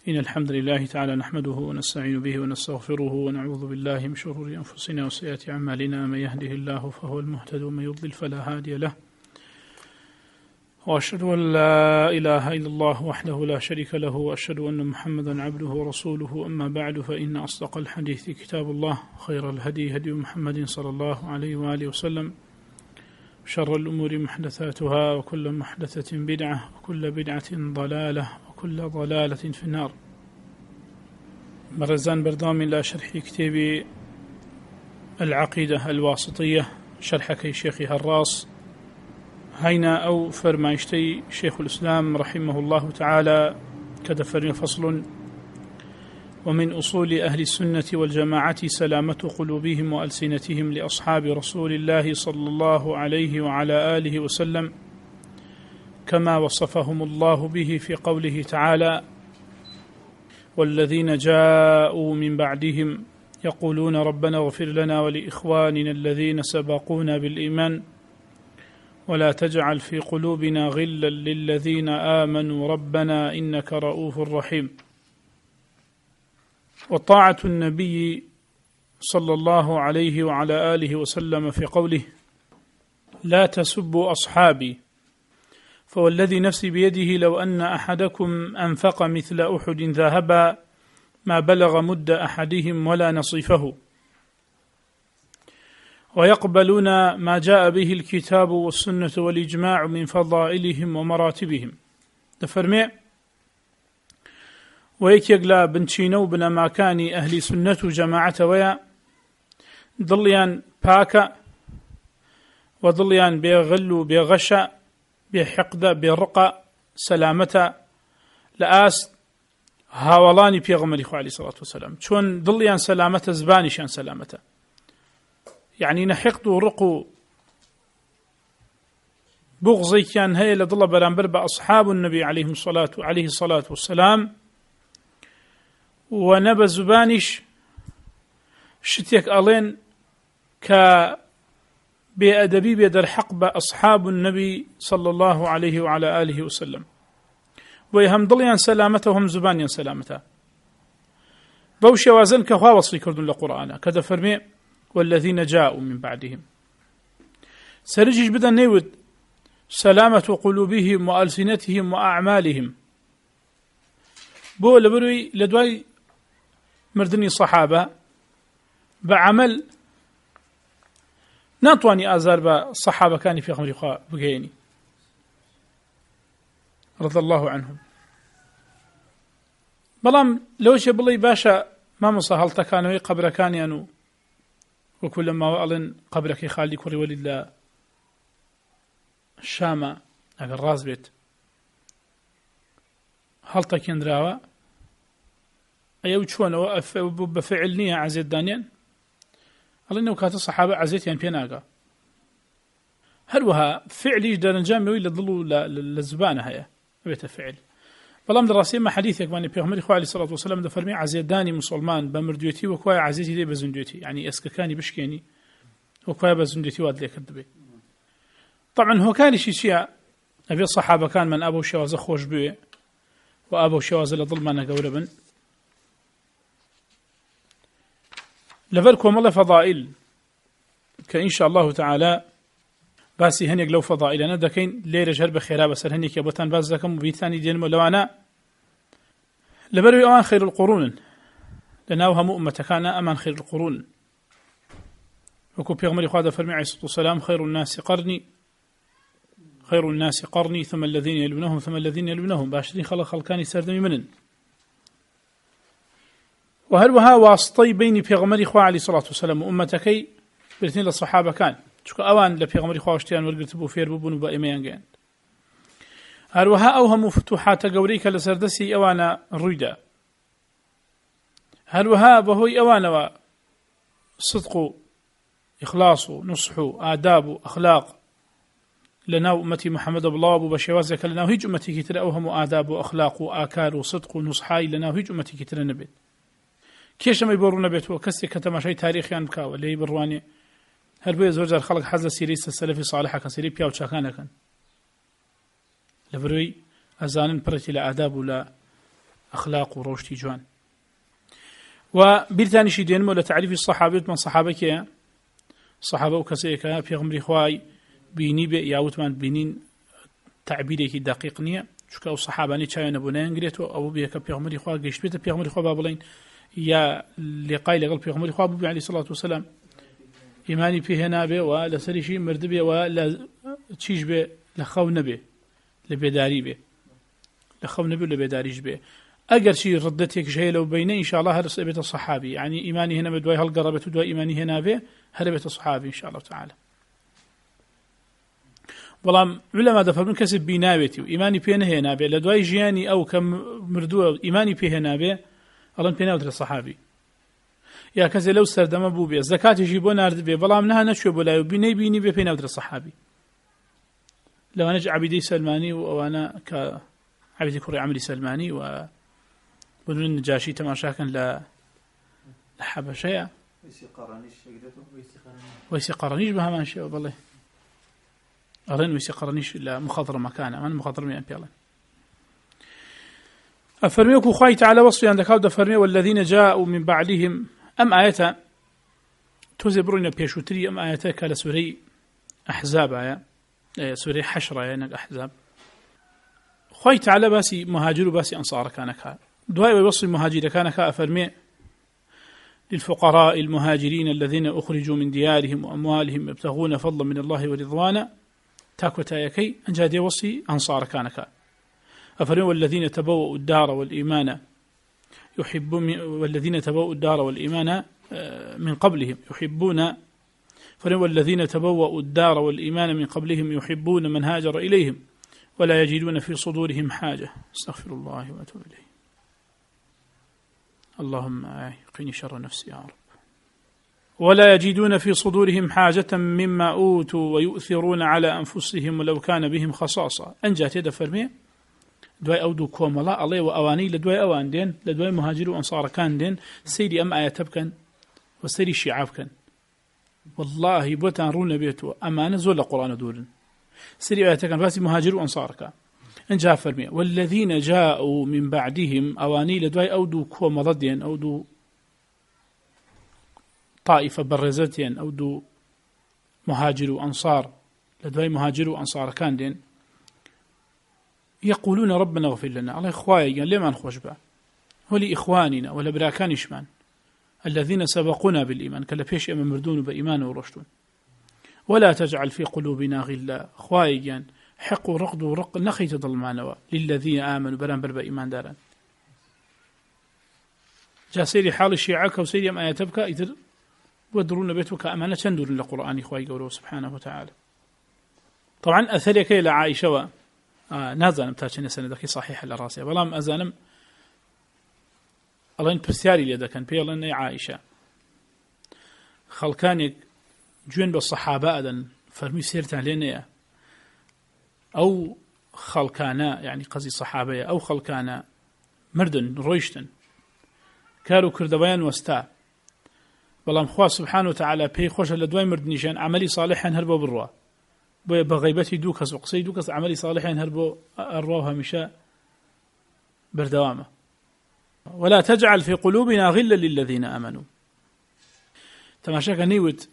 إن الحمد لله تعالى نحمده ونستعين به ونستغفره ونعوذ بالله من شرور أنفسنا وسيئات أعمالنا. من يهده الله فهو المهتد ومن يضلل فلا هادي له، وأشهد أن لا إله إلا الله وحده لا شريك له، وأشهد أن محمدا عبده ورسوله. أما بعد، فإن أصدق الحديث كتاب الله، خير الهدي هدي محمد صلى الله عليه وآله وسلم، شر الأمور محدثاتها، وكل محدثة بدعة، وكل بدعة ضلالة، وكل ضلالة في النار. مرزان بردام لا شرح كتاب العقيدة الواسطية، شرح كي شيخ هراس هينا أو فرمايشتي شيخ الإسلام رحمه الله تعالى كدفر فصل: ومن أصول أهل السنة والجماعة سلامة قلوبهم وألسنتهم لأصحاب رسول الله صلى الله عليه وعلى آله وسلم، كما وصفهم الله به في قوله تعالى: والذين جاءوا من بعدهم يقولون ربنا اغفر لنا ولإخواننا الذين سبقونا بالإيمان ولا تجعل في قلوبنا غلا للذين آمنوا ربنا إنك رؤوف رحيم. وطاعة النبي صلى الله عليه وعلى آله وسلم في قوله: لا تسبوا أصحابي فوالذي نفسي بيده لو أن أحدكم أنفق مثل أحد ذهبا ما بلغ مد أحدهم ولا نصيفه. ويقبلون ما جاء به الكتاب والسنة والإجماع من فضائلهم ومراتبهم. دفرمي ويكيقلا بنشينو بنا ما كان أهل سنة جماعة ويا ضليان باكا وضليان بيغلو بيغشا بحقد برقة سلامة لآس هاولاني بيغمر إخوة عليه الصلاة والسلام شون ضليان سلامة زبانشان سلامة، يعني نحقد ورقو بغضي كان هي لضل برانبر بأصحاب النبي عليه الصلاة والسلام، ونبى زبانش شتيك ألين بأدبي بيدر حق بأصحاب النبي صلى الله عليه وعلى آله وسلم، ويهم ضليان سلامتهم زبانيا سلامته. بوشي وازن كخوا وصلي كردون لقرآن كذا فرمي: والذين جاءوا من بعدهم. سرجيش بدأ نيود سلامة قلوبهم وألسنتهم وأعمالهم، بو لبروي لدواي مردني صحابة بعمل ناتواني آزار بصحابة كان في أمر بقيني رضي الله عنهم. بلام لوش بلي باشا ما مصاهلتا كانوا قبر كان ينو، وكل ما وألن قبرك خالي كوري ولله الشامة أقل راز بيت هلتا كندراوة أيو شوان بفعل نية عزيز دانيان ألنه كانت الصحابة عزيزيان بيناقا هلوها فعلي جدار الجامعي لضلوا للزبانة هيا بيت فعل. بلام دراسي ما حديثك واني بيغمري خواه عليه الصلاة والسلام دفرمي عزيز داني مسلمان بمردويتي وكواي عزيزي دي بزندويتي، يعني اسككاني بشكيني وكواي بزندويتي واد ليك الدبي. طبعا هو كان شيء أبي الصحابة كان من أبو شواز خوش بيه وأبو شواز لضل ما نقوربن لفركم الله فضائل كإن شاء الله تعالى باسي هنيك لو فضائلنا دكين ليرة جرب خيرا بس هنيك يبطان باز ذاكم وبيتاني دين ملوانا لبروي أمان خير القرون لناوها مؤمة كان أمان خير القرون. وكو بيغمري خواه فرمي عليه الصلاة والسلام: خير الناس قرني ثم الذين يلونهم ثم الذين يلونهم، باشرين خلقاني سردمي منن. وهل وها واسطي بيني بيغمري خواه عليه الصلاة والسلام وأمتكي بالاثنين للصحابة كان شكو أوان لبيغمري خواه اشتيان ورقرتبو فير ببونو بأيميان جان. هل وها أوهم فتوحات قوريك لسردسي أوانا الريدة. هل وها بهوي أوانا صدق إخلاص نصح آداب أخلاق لنا أمتي محمد الله أبو بشوازك لنا هيج أمتي كتر أوهم آداب وأخلاق وآكار وصدق ونصحاي لنا هيج أمتي كتر نبيت كيش ما يبورون بيت وكسي كتما شيء تاريخي عن كاو اللي يبرواني هل بي زوج الخلق حز سيريس السلفي صالحة كسيري بياو تشاكانا كان لبروي أزانن برتي لآداب ولا أخلاق وروشتي جوان. وبالتالي شيء ولا تعريف الصحابة من صحابك يا صحابة وكسيك في غمر إخواي بيني بياوت من بينين تعبيرك دقيق نية شو الصحابة نيتشاي نبونا إنجليتو أبو بيك في غمر إخواي جيش بيت في غمر إخواي بابلين يا لقاي لقل في غمر إخواي أبو عليه الصلاة والسلام إيماني فيه نابه ولا سري شيء مرد به ولا تشيش به لخو نبه لبداري به لخو نبه لبداريش به أجر شيء ردتك شيء لو بينه إن شاء الله هرس بيت الصحابي يعني إيماني هنا بدوي هالقربة بدوي إيماني هنا به هربت الصحابي إن شاء الله تعالى. والله علماء دفع من كسب بنابتي وإيماني فيه هنا به لدوي جياني أو كم مردوه إيماني فيه هنا به الله بيناوت الصحابي. يا كذا لو سردم أبو بيه زكاة يجيبون أرد بيه والله منها نشوي بلا بيني بيه بيناوت الصحابي. لو أنا عبيدي سلماني وأنا كعبيدي كوري عملي سلماني و بدون النجاشي تماشا كان لحبشية ويسي قرنيش بها ما نشيء والله أرين ويسي قرنيش إلا مخاطر مكانه من مخاطر من أنبياء الله أفرميكم خواهي تعالى وصفي عندك هذا فرمي والذين جاءوا من بعدهم أم آية تزبرون بيشوتري أم آية كالسوري أحزاب سوري حشرة يعني أحزاب خواهي تعالى باسي مهاجر باسي أنصار كانك دعاء وصف المهاجر كانك أفرمي للفقراء المهاجرين الذين أخرجوا من ديارهم وأموالهم يبتغون فضلا من الله ورضوانا تاكوتايكي أنجاد وصي أنصار كانك أفرمي والذين تبوأوا الدار والإيمان والذين تبوأوا الدار والإيمان من قبلهم يحبون فرمي والذين تبوأوا الدار والإيمان من قبلهم يحبون من هاجر إليهم ولا يجدون في صدورهم حاجة استغفر الله وأتوب إليه. اللهم قني شر نفسي يا رب. ولا يجدون في صدورهم حاجة مما أوتوا ويؤثرون على أنفسهم ولو كان بهم خصاصة. أنجات يد فرمي دواي أودو كوم الله وأواني لدواي أوان دين لدواي مهاجر وأنصار كان دين سيدي أم آيات بكن وسيدي الشعاب كان والله بوتان رون بيتو أما نزول القرآن دورن سيدي آيات كان باسي مهاجر وأنصار كان انجا فرمي والذين جاءوا من بعدهم أواني لدواي أودو كوم ضدين أودو طائفة برزتين أودو مهاجر وأنصار لدواي مهاجر وأنصار كان دين يقولون ربنا اغفر لنا الله إخوائي قال لما نخوش بقى ولإخواننا ولا براكان إشمان الذين سبقونا بالإيمان كلا فيش أمام مردون بإيمان ورشدون ولا تجعل في قلوبنا غلا إخوائي قال حق ورقد ورق نخي تظلمانوا للذين آمنوا برانبر بإيمان دارا جاء سيري حال الشيعة وسيري أم آيات تبكى إذر ودرون بيتك أمانة تندر للقرآن إخوائي قوله سبحانه وتعالى. طبعا أثريك إلى عائشة نازانم تاچنە سەنەدەکەی صحيح لە ڕاستیە بەڵام ئەزانم ئەڵێن پرسیاری لێ دەکەن پێڵێن نەی عائیشە خەڵکانێک گوێن بە سەحابە ئەدەن فەرمی سێرتان لێ نەیە ئەو خەڵکانە یعنی قەزی سەحابەیە ئەو خەڵکانە مردن ڕۆیشتن کار و کردەوەیان وەستا بەڵام خوا سبحانه وتعالى پێی خۆشە لە دوای مردنیشیان عەمەلی صالحیان هەر بۆ بڕوا بغيبتي دوكس وقصي دوكس عملي صالحين هربوا الروها مشاء بردوامه ولا تجعل في قلوبنا غلا للذين آمنوا تماشاك نيوت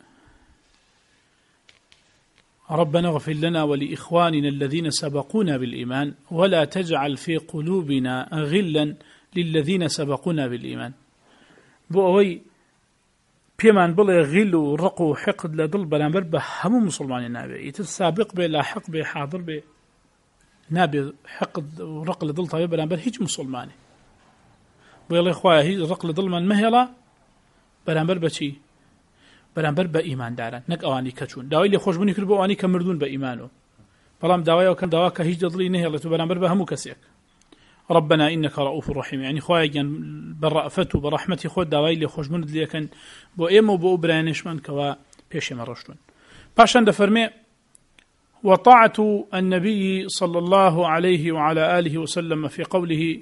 ربنا اغفر لنا ولإخواننا الذين سبقونا بالإيمان ولا تجعل في قلوبنا غلا للذين سبقونا بالإيمان بوأوي بيمان بلا غل ورق وحقد لدل بلانبر بهم مسلمان النابي يتسابق به لاحق به حاضر به نابي حقد ورق لدل طيب بلانبر هيج مسلماني ويلا إخوة هيج رق لدل من مهلا بلانبر بشي بلانبر بإيمان دارن نك أواني كتشون داوي اللي خوش بني كربو أواني كمردون بإيمانه بلام داوي وكان دواك هيج دلي نهلا بلانبر بهمو كسيك ربنا إنك رؤوف رحيم يعني خواهي بالرأفة وبرحمة خود داوي اللي خوش بند لي كان بو إيمو بو برانش من كوا بيش مرشتون باشان دفرمي وطاعة النبي صلى الله عليه وعلى آله وسلم في قوله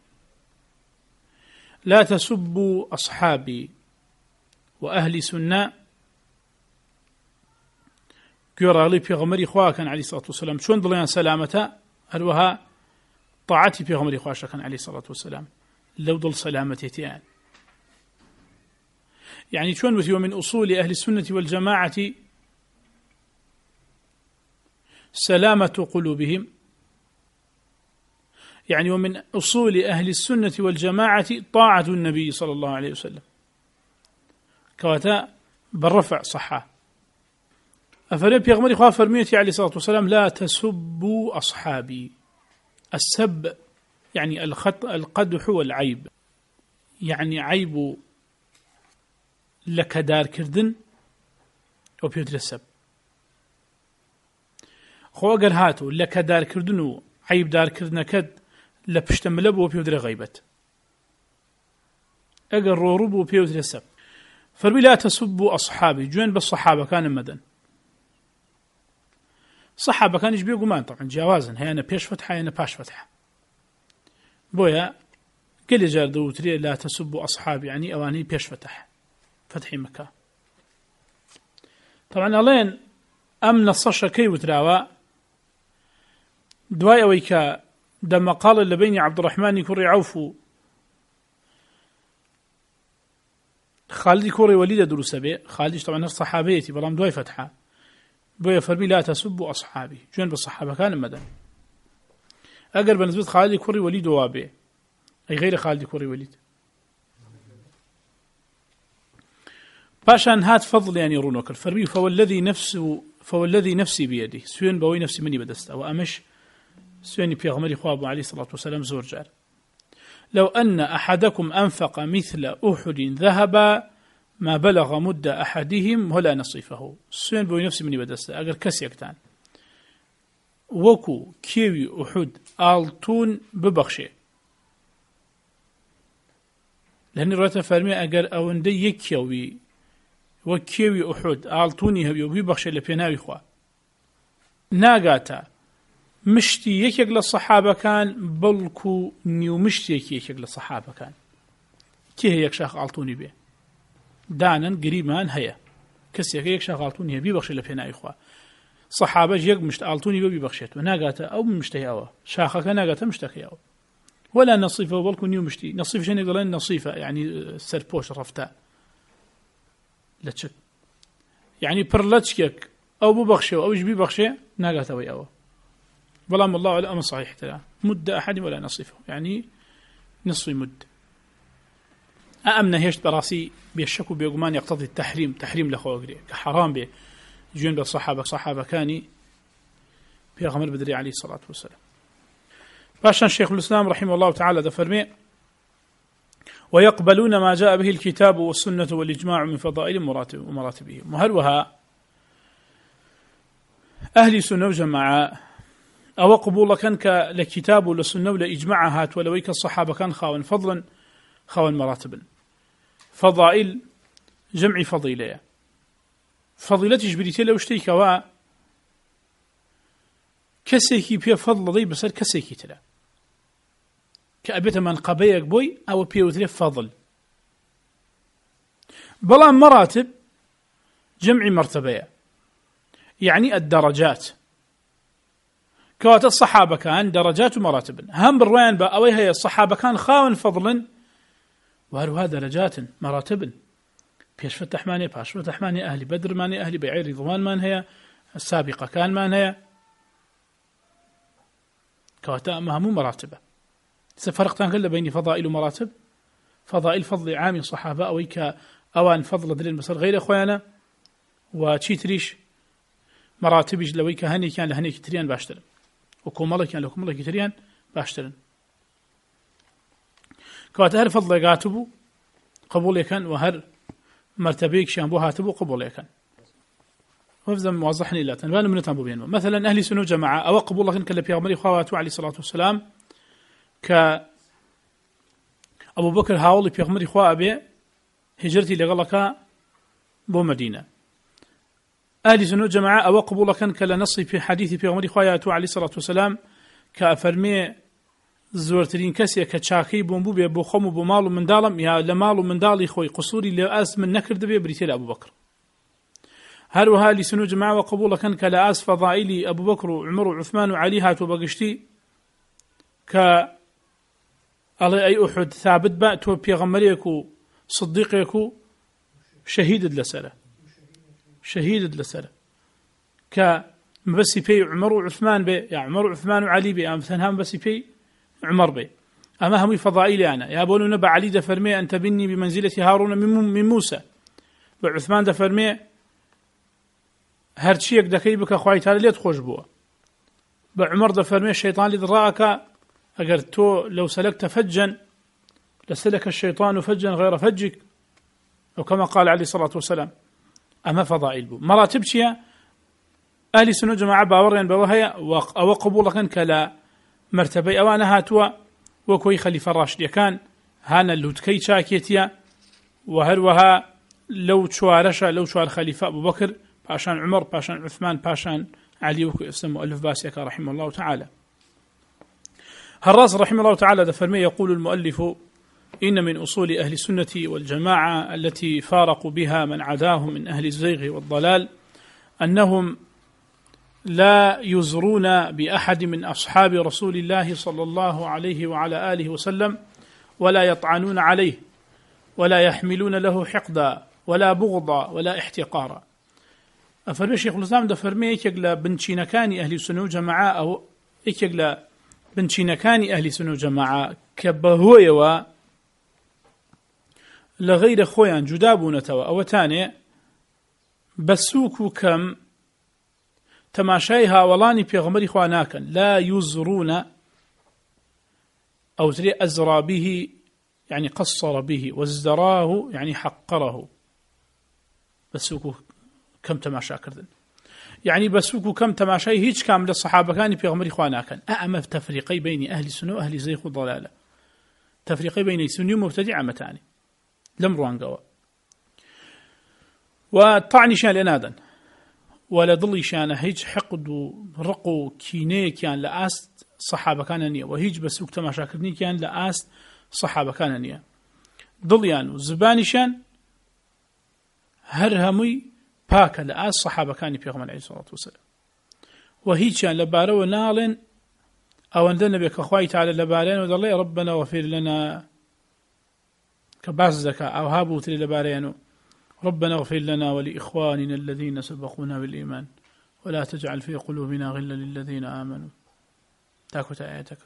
لا تسبوا أصحابي وأهل سنة كيورا لي بيغمري خواه كان عليه الصلاة والسلام شون ضليان سلامته هلوها طاعتي بيغمري خواه كان عليه الصلاة والسلام لو ضل سلامتيان. يعني شون وثيو من أصول أهل السنة والجماعة سلامة قلوبهم، يعني ومن أصول أهل السنة والجماعة طاعة النبي صلى الله عليه وسلم كواتا بالرفع صحة. أفرمي بيغمري خواه فرميتي عليه الصلاة والسلام لا تسبوا أصحابي. السب يعني القدح والعيب، يعني عيب لك دار كردن أو بيوتر السب. خو أقر هاتو لك دار كردن عيب دار كردن كد لبشتملب وبيوتر غيبت أقر رورب وبيوتر السب. فرمي لا تسبوا أصحابي. جوين بالصحابة كان مدن صحابة كان يجبيه قمان طبعا جوازا، هي أنا بيش فتحة هي أنا باش فتحة بويا قل جار دوتري لا تسبوا أصحابي، يعني أواني بيش فتحي مكة. طبعا ألين أمن الصشة كي وتراوا دواء ويكا دم قال اللي بيني عبد الرحمن كوري عوف خالد كوري وليد دروس به خالد طبعا الصحابيتي بلام دواء فتحة بويا فرمي لا تسبوا أصحابي. جوين بالصحابة كان مدن أقرب نسبة خالد كوري وليد وابي أي غير خالد كوري وليد باشان هات فضل يعني رونوك الفرمي فوالذي نفسي بيده سوين بوي نفسي مني بدسته وأمش سويني بيغمري خوابه عليه الصلاة والسلام زور جار لو أن أحدكم أنفق مثل أحد ذهبا ما بلغ مد أحدهم ولا نصيفه. سوين بوي نفسي مني بدسته أقر كسيكتان وكو كيوي أحد آلتون ببخشي لأن رأيت فرمي أقر أوندي يكيوي وكيوي أحد آلتوني هبيو ببخشي لبيناوي خوا ناقاتا مشتي يكيق للصحابة كان بلكو نيو مشتي يكيق للصحابة كان كي هي يكشاخ آلتوني بيه دانا قريبان هيا كسي يكشاخ آلتوني هبي ببخشي لبيناوي خوا صحابة يك مشت آلتوني ببخشيت وناقاتا أو مشتهي أوا شاخك ناقاتا مشتكي أوا ولا نصيفة بلكو نيو مشتي نصيفة شنو يقولون نصيفة يعني سربوش رفتا لتشك يعني برلتشكك أو ببخشي أو يجبي بخشي ناقاتا وي أوا بلام الله على أمر صحيح ترى مد أحد ولا نصيفه يعني نصف مد. أأمنا هيش براسي بيشكو بيقمان يقتضي التحريم تحريم لخوغري كحرام به جون بالصحابة كاني بيغمر بدري عليه الصلاة والسلام. باشان شيخ الإسلام رحمه الله تعالى دفرمي ويقبلون ما جاء به الكتاب والسنة والإجماع من فضائل ومراتبه. وهلوها أهل سنة وجماعة أو قبول كان لكتاب ولسنة ولإجماع هات ولويك الصحابة كان خاون فضلا خاون مراتبا. فضائل جمع فضيلة فضيلة جبريتي لو اشتيك وا كسيكي بي فضل ضي بسر كسيكي تلا كأبيت من قبيك بوي أو بيوتري فضل بلا مراتب جمع مرتبة يعني الدرجات كوات الصحابة كان درجات ومراتب هم بالرين بأوي هي الصحابة كان خاون فضلا وهروها درجات مراتب بيش فتح ماني باش فتح ماني أهل بدر ماني أهل بيعير رضوان مان هي السابقة كان مان هي كواتا مهمو مراتبة. سفرقتان كله بين فضائل ومراتب. فضائل فضل عام الصحابة أوي كأوان فضل دليل مصر غير أخوانا وشيتريش مراتبش لوي كهني كان لهني كتريان باشتر وكومالة كان لكومالة كتريان باشتر كواتا هر فضل قاتبو قبول يكن وهر مرتبيك شامبو هاتبو قبول يكن وفزا موضحني لا تنبان من تنبو بينهم. مثلا أهل سنة جماعة أو قبول لكن كلا بيغمري خواتو عليه الصلاة والسلام كأبو بكر هاولي بيغمري خواه أبي هجرتي لغلقا بو مدينة. أهل سنة جماعة أو قبول لكن كلا نصي في حديث بيغمري خواتو عليه الصلاة والسلام كأفرمي زورترين كسي كتشاكي بومبو بي بو خمو بو مالو من دالم يا لمالو من دالي خوي قصوري لأس من نكر دبي بريتيل أبو بكر. هروها لسنو جماعة وقبول كان كلأس فضائلي أبو بكر وعمر وعثمان وعلي هاتو بقشتي الله أي أحد ثابت بقى تو بيغمريك وصديقك شهيد لسرة شهيد لسرة كمبسي بي عمر وعثمان بي يعني عمر وعثمان وعلي بي مثلا هم بس بي عمر بي أما هم فضائلي أنا يا بولو نبا علي دفرمي أنت بني بمنزلة هارون من موسى وعثمان دفرمي هرشيك دكي بك أخوي تعالى ليه تخوش بوا بعمر دفرمي الشيطان اللي ذراك أجر تو لو سلكت فجا لسلك الشيطان فجا غير فجك أو كما قال عليه الصلاة والسلام أما فضائل بو مراتب شيا أهل السنة جماعة باورين بوهيا أو قبولك كلا مرتبة أوانا هاتوا وكوي خليفة راشد كان هانا اللوتكي شاكيتيا وهروها لو شوارشا لو شوار خليفة أبو بكر باشان عمر باشان عثمان باشان علي وكو اسم مؤلف باسيكا رحمه الله تعالى. هالراس رحمه الله تعالى دفرمي يقول المؤلف إن من أصول أهل السنة والجماعة التي فارقوا بها من عداهم من أهل الزيغ والضلال أنهم لا يزرون بأحد من أصحاب رسول الله صلى الله عليه وعلى آله وسلم ولا يطعنون عليه ولا يحملون له حقدا ولا بغضا ولا احتقارا. أفرمي شيخ الإسلام دفرمي يكلا بنشينكاني أهل السنة والجماعة أو يكلا بنشينكاني أهل السنة والجماعة كبهويوا لغير خويا جدابون توا أو تاني بسوكو كم تماشايها ولاني بيغمري خواناكا لا يزرون أو تري أزرى به يعني قصر به وازدراه يعني حقره بسوكو كم تماشا كردن يعني بسوكو كم تماشاي هيج كامل الصحابة كان بيغمري خواناكا أما تفريقي بين أهل السنة وأهل الزيغ والضلالة تفريقي بين السنة ومبتدعة متاني لم روانقوا وطعني شان لنادا ولا ضلي شان هيج حقد ورقو كيني كان لآست صحابة كاننية وهيج بسوك تماشا كردني كان لآست صحابة كاننية ضليان وزباني شان هرهمي باكا لآست صحابة كاني بيغمان عليه الصلاة والسلام وهيج شان لبارو نالن أو أندنا بك أخوي تعالى لبارين ودالله ربنا وفر لنا كباس زكاة أو هابو تري لبارينو ربنا اغفر لنا ولإخواننا الذين سبقونا بالإيمان ولا تجعل في قلوبنا غلا للذين آمنوا تاكوت آياتك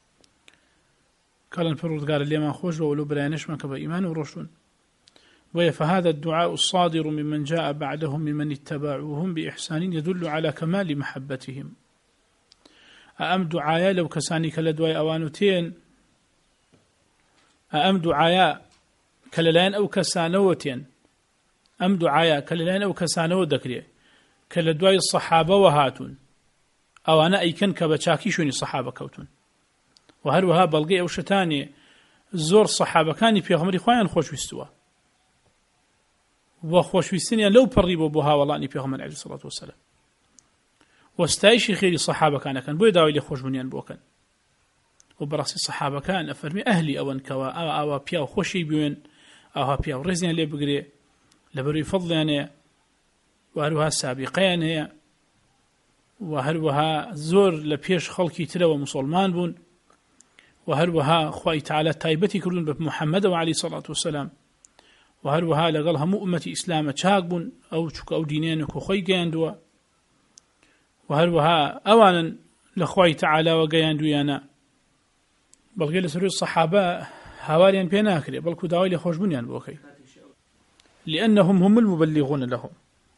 قال الفرد قال اللي ما خوش وولو بريانش ما كبا إيمان ورشدون فهذا الدعاء الصادر ممن جاء بعدهم ممن اتبعوهم بإحسان يدل على كمال محبتهم أأم دعايا لو كساني كالدواء أوانوتين أأم دعايا كللين أو كسانوتين أم دعايا كللين أو كسانو دكري كالدواء الصحابة وهاتون أو أنا أيكن كبتشاكيشوني الصحابة كوتون وهروها بلغي أو شتاني زور صحابة كاني في غمري خوان خوش ويستوا وخوش ويستنيا لو بريبو بوها والله أني في غمر عليه الصلاة والسلام واستايشي خيري الصحابة كان بوي داوي لي خوش بنيان بوكان وبراسي الصحابة كان أفرمي أهلي أوان كوا أو بياو خوشي بيوين أو بياو رزيان لي بقري لبروي فضلانه وهروها سابقين هي وهروها زور لبيش خلقي ترى ومسلمان بون وهروها خوي تعالى تايبتي كلون بمحمد وعليه الصلاة والسلام وهروها لقالها مؤمتي إسلام تشاق بون أو تشك أو دينين وخوي جاندوا وهروها أوانا لخوي تعالى وجاندوا يانا بل قيل سرور الصحابة حواليا بيناكري بل كداوي لخوش بنيان بوكي لأنهم هم المبلغون لهم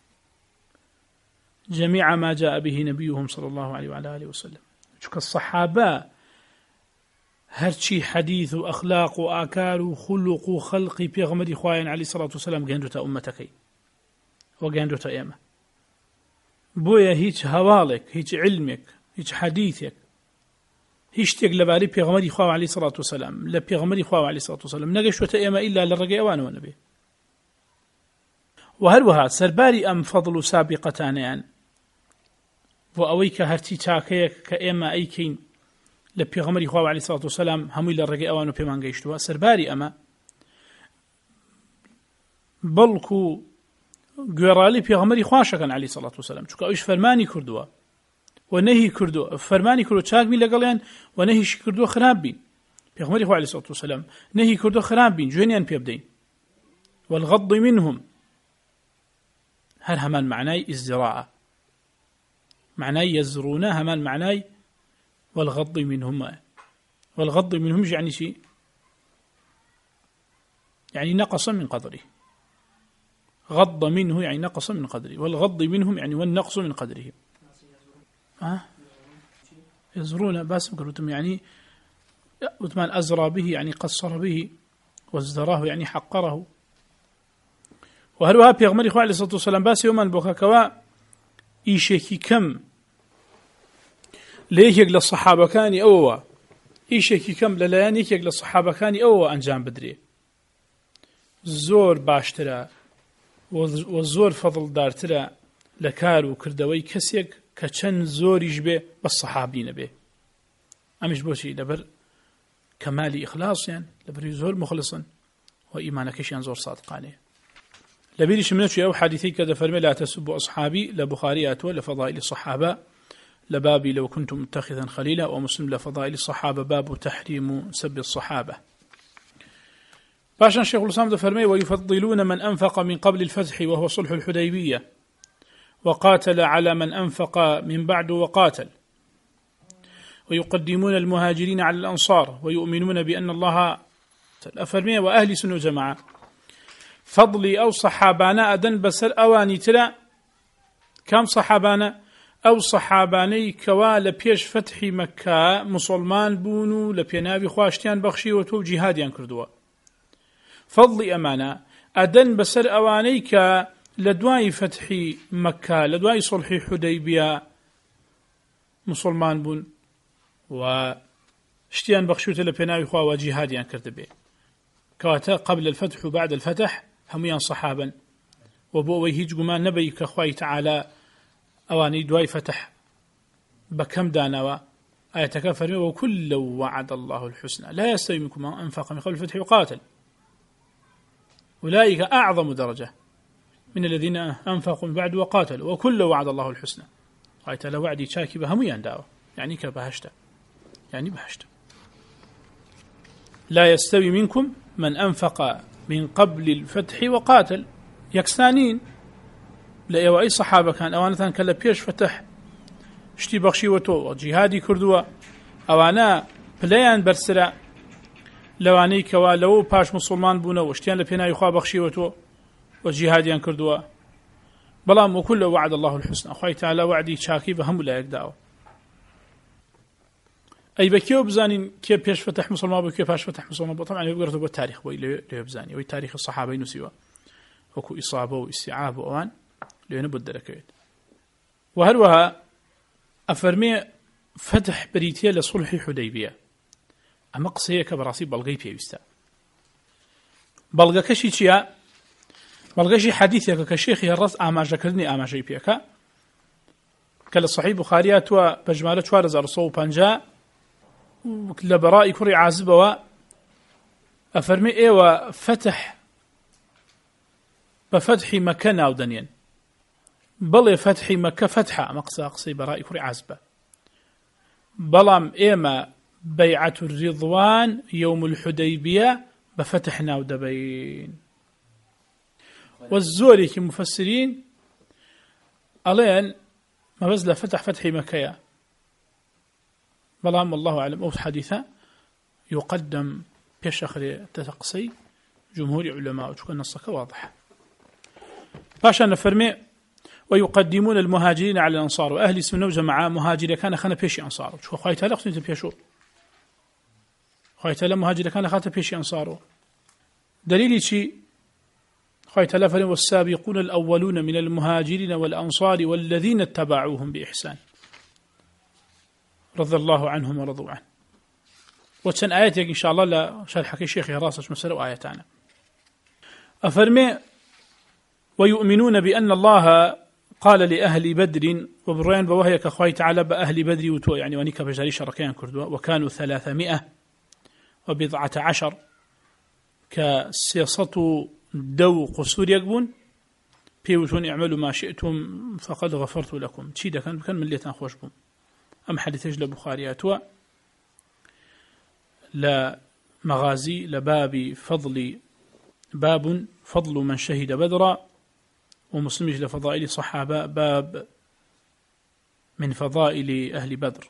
جميع ما جاء به نبيهم صلى الله عليه وعلى آله وسلم شك الصحابة هرشي حديث أخلاق وآكار خلق خلق بيغمر إخوان عليه الصلاة والسلام قاندوتا أمتكي وقاندوتا إيمة بويا هيج هوالك هيج علمك هيج حديثك هيج تقلبالي بيغمر إخوان عليه الصلاة والسلام لا بيغمر إخوان عليه الصلاة والسلام نقشوتا إيمة إلا للرقاء وانو ونبي وهروها سرباري أم فضل سابقتان يعني وأويك هرتي تاكيك كإما أيكين لبيغمري خواه عليه الصلاة والسلام همو إلا الرقاء وانو بيمان قيشتوا سرباري أما بلكو قويرالي بيغمري خواشكا عليه الصلاة والسلام چوكا أوش فرماني كردوا ونهي كردوا فرماني كردوا چاك بين لقليان ونهي كردوا خراب بين پیغمبری خو علیه الصلاة والسلام نهی کردو خراب بین جوێنیان پێ بدەین والغض منهم هر همان معنای ازدراء معنای يزرون همان معنای والغض منهم والغض منهم يعني شيء يعني نقص من قدره غض منه يعني نقص من قدره والغض منهم يعني والنقص من قدره يزرون بس قلتم يعني وثمان أزرى به يعني قصر به وازدراه يعني حقره وهروها بيغمري خواه عليه الصلاة والسلام باس يوما بوكاكوا إيشيكي كم ليكيك للصحابة كاني أوه إيشيكي كم للايان يكيك للصحابة كاني أوه أنجام بدري زور باشترا وزور فضل دارترا لكارو كردوي كسيك كچن زوريش به بالصحابين به أمش بوشي لبر كمال إخلاص يعني لبر زور مخلصا وإيمانك يعني زور صادقانه لبيرش منه أو حديثي كذا فرمي لا تسبوا أصحابي لبخاريات ولا فضائل الصحابة لبابي لو كنت متخذا خليلا ومسلم لفضائل الصحابة باب تحريم سب الصحابة باشا الشيخ الإسلام فرمي ويفضلون من أنفق من قبل الفتح وهو صلح الحديبية وقاتل على من أنفق من بعد وقاتل ويقدمون المهاجرين على الأنصار ويؤمنون بأن الله أفرمي وأهل سنة جماعة فضلي أو صحابانا أدن بسر أواني تلا كم صحابانا أو صحاباني كوا لبيش فتح مكة مسلمان بونو لبينابي خواشتيان بخشي وتو جهاديان كردوا فضلي أمانا أدن بسر أواني لدواي فتح مكة لدواي صلح حديبية مسلمان بون وشتيان بخشوت لبينابي خوا وجهاديان كردبي كواتا قبل الفتح وبعد الفتح هميان صحابا وبوي هيج قمان نبي كخواي تعالى أواني دواي فتح بكم دانوا آية فرمي وكل وعد الله الحسنى لا يستوي منكم من أنفق من قبل الفتح وقاتل أولئك أعظم درجة من الذين أنفقوا من بعد وقاتلوا وكل وعد الله الحسنى آية لا وعدي شاكي بهميان داوا يعني كبهشتا يعني بهشتا لا يستوي منكم من أنفق من قبل الفتح وقاتل يكسانين لأي صحابة كان أوانة كلا بيش فتح شتي بخشي وتو جهادي كردوا أوانا بليان برسرا لواني كوا لو باش مسلمان بونا وشتيان لبينا يخوا بخشي وتو وجهاديان كردوا بلام وكل وعد الله الحسنى أخوي تعالى وعدي شاكي بهم لا يقدعوا أي بكيو بزانين كيف بيش فتح مسلمان بو كيف فتح مسلمان بو طبعا يقدروا بالتاريخ وي بزاني وي تاريخ الصحابة ينسيوا وكو إصابة واستيعاب وأوان لأنه بدركويت وهروها أفرمي فتح بريتيا لصلح حديبية أما قصية كبراسي بلغي بيوستا بلغا كشي تشيا بلغا شي حديثيك كشيخي الرأس آماجا كردني آماجي بيكا كالصحيح بخاريات وبجمالة شوارز أرصو بانجا لبراء كري عازبة أفرمي إيوة فتح بفتح مكة أو دنيا بل فتح مكة فتحة مقصي براء كري عازبة بلام إيما بيعة الرضوان يوم الحديبية بفتحنا ودبين والزوري كمفسرين ألين ما بزل فتح مكة بلام والله أعلم أو حديثة يقدم بشخر تتقصي جمهور علماء وتكون نصك واضح باشا نفرمي ويقدمون المهاجرين على الأنصار وأهل اسم جماعة مهاجر كان خنا بيشي أنصاره شو خايت هلا قصني تبيشو خايت هلا مهاجر كان خات بيشي أنصاره دليلي شيء خايت هلا فرم والسابقون الأولون من المهاجرين والأنصار والذين اتبعوهم بإحسان رضي الله عنهم ورضوا عنه وتسن آياتك إن شاء الله لا شرحك الشيخ راسش مسألة وآياتنا أفرمي ويؤمنون بأن الله قال لأهل بدر وبرين بوهي كخوي تعالى بأهل بدر وتو يعني ونيك بجاري شركيان كردوا وكانوا 310 كسياسة دو قصور يقبون بيوتون اعملوا ما شئتم فقد غفرت لكم تشيدا كان مليتان خوش بهم أم حديث جل بخاريات لا مغازي لباب باب فضل من شهد بدرا، ومسلم لفضائل صحابة باب من فضائل أهل بدر.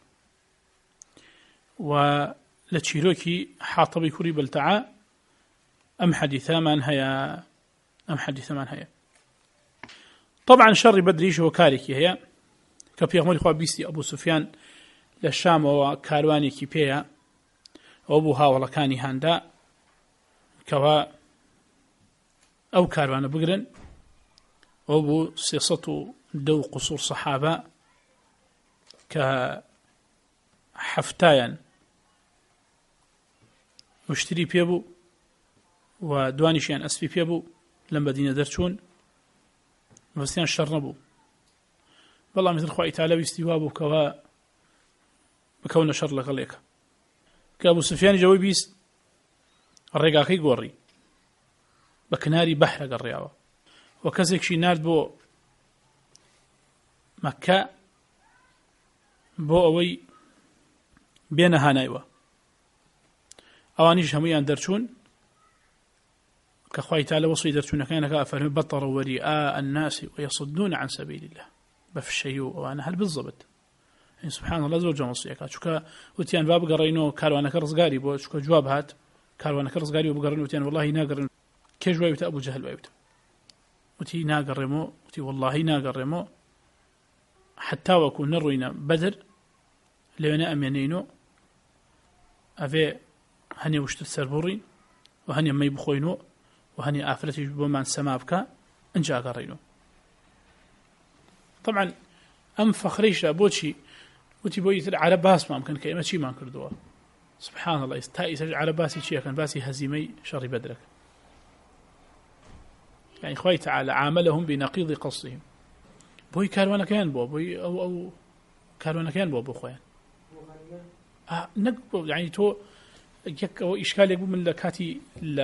ولتشيروكي حاطبي كوري بلتعا أم حديثا من هيا طبعا شر بدريش هو كاريكي هي كبيغمري خواه بيستي أبو سفيان للشام وكارواني كيبيا وأبوها ولكاني هاندا كوا أو كاروان بقرن وأبو سيصة دو قصور صحابة كحفتايا واشتري بيبو ودوانيشيان أسفي بيبو لم بدين درشون وستيان الشر نبو والله مثل خوائي تعالى بيستيوابو كوا بكون شر لغليك كأبو سفيان جوي بيست الرقاقي قوري بكناري بحر قرياوه وكذلك شي نارد بو مكة بو أوي بينها نايوة أوانيش هميان درشون كخواي تعالى وصي درشون كانك أفرهم بطروا ورئاء الناس ويصدون عن سبيل الله بفشيو وأنا هل بالضبط يعني سبحان الله زوجة مصيكا شكا وتيان باب قرينو كاروانا كرزقاري بو شكا جواب هات كاروانا كرزقاري وبقرينو وتيان والله ناقرن كيش وايبت أبو جهل وايبت وتي ناقرمو وتي والله ناقرمو حتى وكون نروينا بدر لونا أمينينو أفي هني وشت السربورين وهني ما يبخوينو وهني آفرتي بمان سمابكا انجا قرينو. طبعا أم فخريش بوشي وتي بويت العرب باس ما ممكن كلمة شيء ما نكردوها سبحان الله يستائس العرب باسي شيء كان باسي هزيمي شر بدرك يعني خوي تعالى عاملهم بنقيض قصدهم بوي كاروانا كان بوي أو كاروانا كان بو خويا نقبو يعني تو يك أو إشكال يقول من لكاتي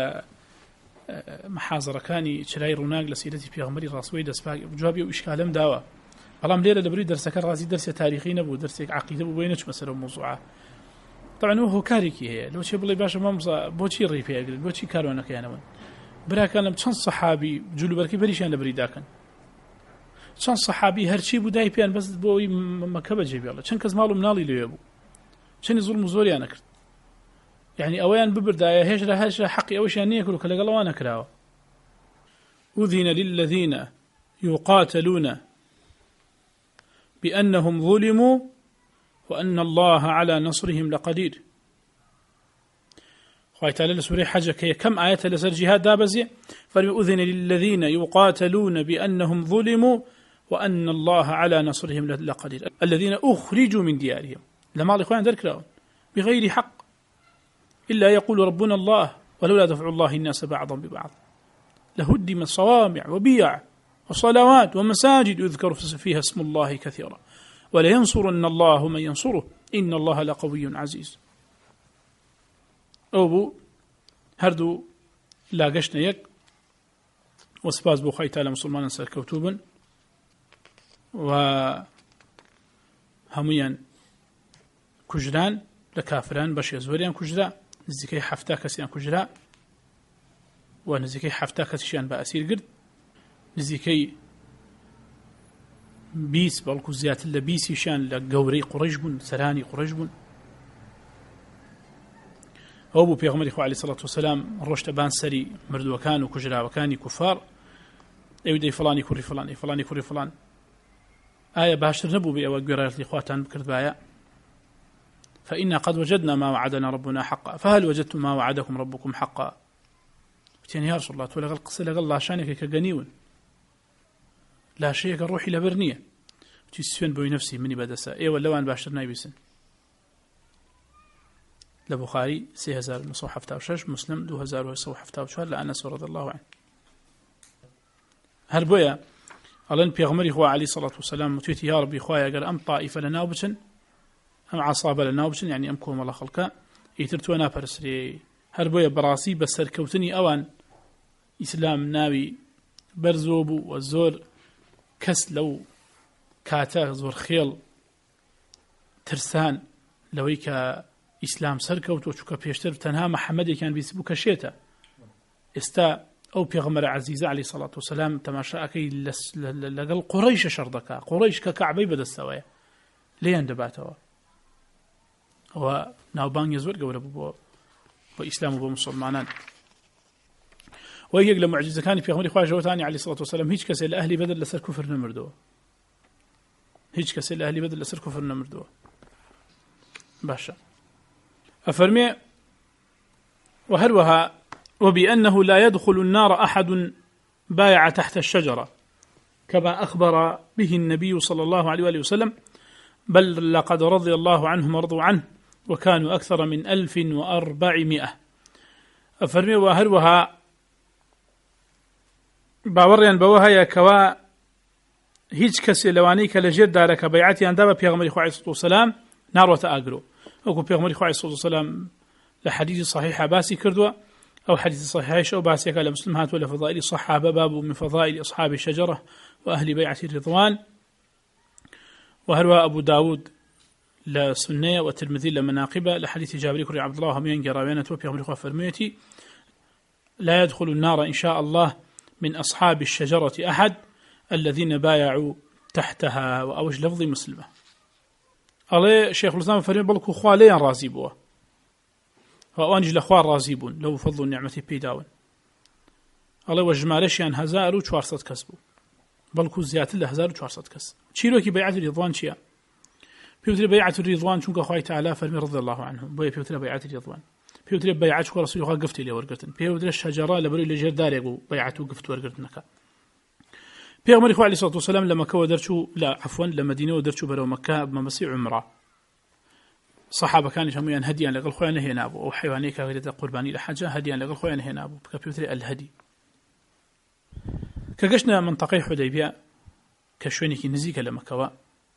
محاضرة كاني شراي روناق لسيدتي في غمري راسوي دسباق جوابي وإشكالهم داوا والله مليرة دبري درسك راسي درس تاريخي نبو درسك عقيدة بوينش مثلا موضوعه طبعا هو كاريكي هي لو شي بلي باشا مامزا بوشي ريفيا قلت بوشي كاروانا كيانون برا كان چند صحابي جلو بركي بريشان لبري داكن چند صحابي هرچی بو دای پیان بس بوی مکه بجيب يلا چند کس مالو منالي ليبو چند ظلم زوري انا كرت يعني اوان ببردايه هجره حقي او شان ياكلوا كلا قال وانا كراوا اذن للذين يقاتلون بانهم ظلموا وان الله على نصرهم لقدير. خوي تعالى سوري حاجة كم آية لسر جهاد دابزي فليؤذن للذين يقاتلون بأنهم ظلموا وأن الله على نصرهم لقدير الذين أخرجوا من ديارهم لما الإخوان ذكرون بغير حق إلا يقول ربنا الله ولولا دفع الله الناس بعضا ببعض لهدم صوامع وبيع وصلوات ومساجد يذكر فيها اسم الله كثيرا ولينصرن الله من ينصره إن الله لقوي عزيز. أو بو هردو لاقشنا يك وسباز بو خي تعالى مسلمان سر كوتوبا وهميا كجران لكافران باش يزوريان كجرا نزيكي حفتا كسيان كجرا ونزيكي حفتا كسيان بأسير قرد نزيكي بيس بالكو زيات اللي بيسي شان لقوري قريش بون سراني قريش بون أو بو بيغمري عليه الصلاة والسلام الرشد بان سري مردوكان وكجرا وكاني كفار أيودي فلاني كوري فلاني فلاني كوري فلان آية باشر نبو بأوى قرارة الإخواتان بكرد بايا فإنا قد وجدنا ما وعدنا ربنا حقا فهل وجدتم ما وعدكم ربكم حقا وتيني يا رسول الله تولى القصة لقال الله شانك كقنيون لا شيء كروحي لبرنية وتيسفين بوي نفسي مني بدسا إيه واللوان باشر نايبسن لبخاري 3976 مسلم 2974 لأنس رضي الله عنه هل بويا ألان بيغمري هو عليه الصلاة والسلام متويتي يا ربي خوايا قال أم طائفة لناوبشن أم عصابة لناوبشن يعني أم كوم الله خلقا يترتوانا برسري هل بويا براسي بسر كوتني أوان إسلام ناوي برزوبو والزور كس لو كاتا زور خيل ترسان لويك ئیسلام سەرکەوتۆ چووکە پێشتر تەنها محەممەدێکیان بیست بوو کەشێتە ئێستا ئەو پێغەمبەرە عەزیزە عەلەیهی سەڵات وسەلام تەماشاکەی لەگەڵ قوڕەیشە شەڕ دەکا قوڕەیش کە کەعبەی بەدەستەوەیە لێیان دەباتەوە ئەوە ناوبانگی زۆر گەورە بوو بۆ ئیسلام و بۆ مسلمانان و یەک لە معجزەکانی پێغەمبەری خوا ژەوتانی عەلەیهی سەڵات وسەلام هیچ کەسێ لە ئەهلی بەدر لەسەر کوفر نەمردەوە هیچ کەسێ لە ئەهلی بەدر لەسەر کوفر نەمردەوە باشە أفرمي وهروها وبأنه لا يدخل النار أحد بايع تحت الشجرة كما أخبر به النبي صلى الله عليه وآله وسلم بل لقد رضي الله عنهم ورضوا عنه وكانوا أكثر من 1400 أفرمي وهروها باوريان بوها كوا هيج كسي لوانيك لجير دارك بيعتي أندابا بيغمري خو عليه الصلاة والسلام نار وتأجروا أو بيغمري خو عليه الصلاة والسلام لحديث صحيح باسي كردوا أو حديث صحيح أو باسي قال مسلم هات ولا فضائل الصحابة باب من فضائل أصحاب الشجرة وأهل بيعة الرضوان وهروى أبو داود لسنية والترمذي لمناقبة لحديث جابر كري عبد الله هم ينقراوين وبيغمري خو فرميتي لا يدخل النار إن شاء الله من أصحاب الشجرة أحد الذين بايعوا تحتها وأوج لفظ مسلمة الله شيخ الإسلام فرمي بلكو خواليا رازي بوا وأنج لأخوار رازيبون لو فضلوا النعمة بيداون الله وجمالشيان 1400 كسبوا بلكو زيادة له 1400 كسب تشيروكي بيعة الرضوان شيا بيوتري بيعة الرضوان شنك أخوي تعالى فرمي رضي الله عنهم بيوتري بيعة الرضوان بيوتري بيعة شكو رسول الله قفتي لي ورقتن بيوتري الشجرة لبري لجر داريقو بيعة وقفت ورقتنك بيغمري خو عليه الصلاة والسلام لما كو درشو لا عفوا لمدينة ودرشو برو مكة بمسيح عمره صحابة كانوا يسمون هديا لقل خويا هنا أبو أو حيواني كغير قرباني لحاجة هديا لقل خويا هنا أبو بكبيوتري الهدي كجشنا منطقة حديبية كشوينك نزيك لما كوا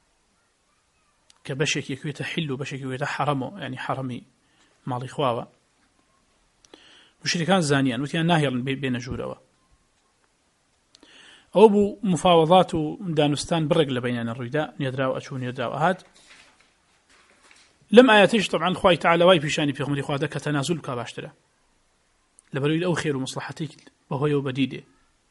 كبشك يكوي تحل وبشك يكوي تحرمه يعني حرمي ماضي خواوا مشركان زانيان وتيان ناهيا بين جوروا أو بو مفاوضات دانستان برق بين الرداء يدراو أشون يدراو أهاد لم آياتيش طبعا خواهي تعالى واي بيشاني في غمري خواهدك تنازل كاباشترا لبروي أو خير ومصلحتك وهو يوبديده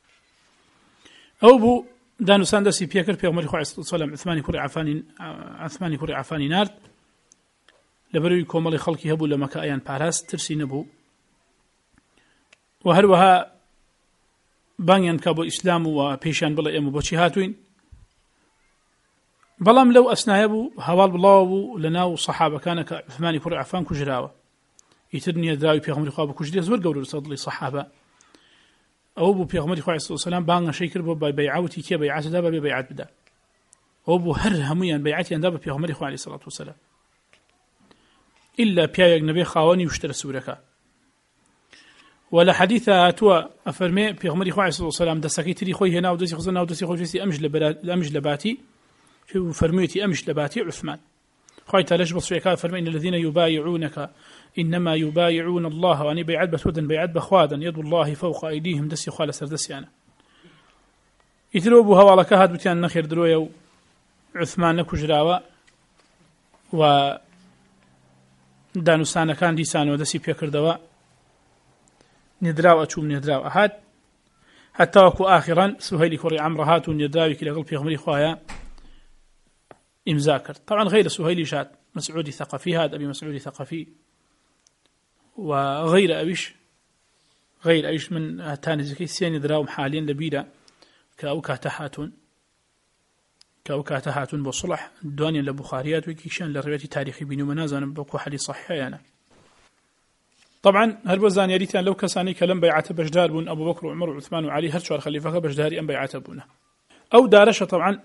أو بو دانستان دسي بيكر في غمري خواهي صلى الله عليه وسلم عثماني كوري عفاني نارد لبروي كومالي خلقي هبو لما كأيان باراس ترسي نبو وهروها بانيان كابو إسلام وبيشان بلا إمو بوشي هاتوين بلام لو أسنايبو هوال بلاو لناو صحابة كان كعثماني كوري عفان كجراوة يترني دراوي بيغمري خواب كجري زور قولوا رصد لي صحابة أو بو بيغمري خواب عليه السلام بانغا شيكر بو بيعوتي كي بيعات دابا بيعات بدا أو بو هر هميان بيعاتي دابا بيغمري خواب عليه الصلاة والسلام إلا بيايق نبي خاواني واشترى سوركا ولا حديثة أتوا أفرمي بيغمري خواب عليه الصلاة والسلام دسكي تري خوي هنا ودسي خزنا ودسي خوي فيسي أمج لباتي شو فرميتي أمش لباتي عثمان خوي تلاش بصريكا فرمي إن الذين يبايعونك إنما يبايعون الله وأني بيعد بسودا بيعد بخوادا يد الله فوق أيديهم دسي خال سردسي أنا يتلوبوا هوا لك هاد بتيان نخير درويا عثمان نكو جراوة و دانوسانا كان ديسان ودسي بيكر دوا ندراو أتشوم ندراو أحد حتى وكو آخرا سهيلي كوري عمرهات ندراوي كلا قلب يغمري خوايا إمزاكر طبعا غير سهيلي شات مسعودي ثقفي هذا أبي مسعودي ثقفي وغير أبيش من هاتان زكي سياني دراهم حاليا لبيدا كأوكاتهاتون بصلح دوانيا لبخاريات وكيشان للروايات تاريخي بينو منازانا بوكو حديث صحيح يعني طبعا هربوزان يريتان لو كساني كلام بيعة بجدار بون أبو بكر وعمر وعثمان وعلي هرشوار خليفة بجداري أم بيعة بونه أو دارشة طبعا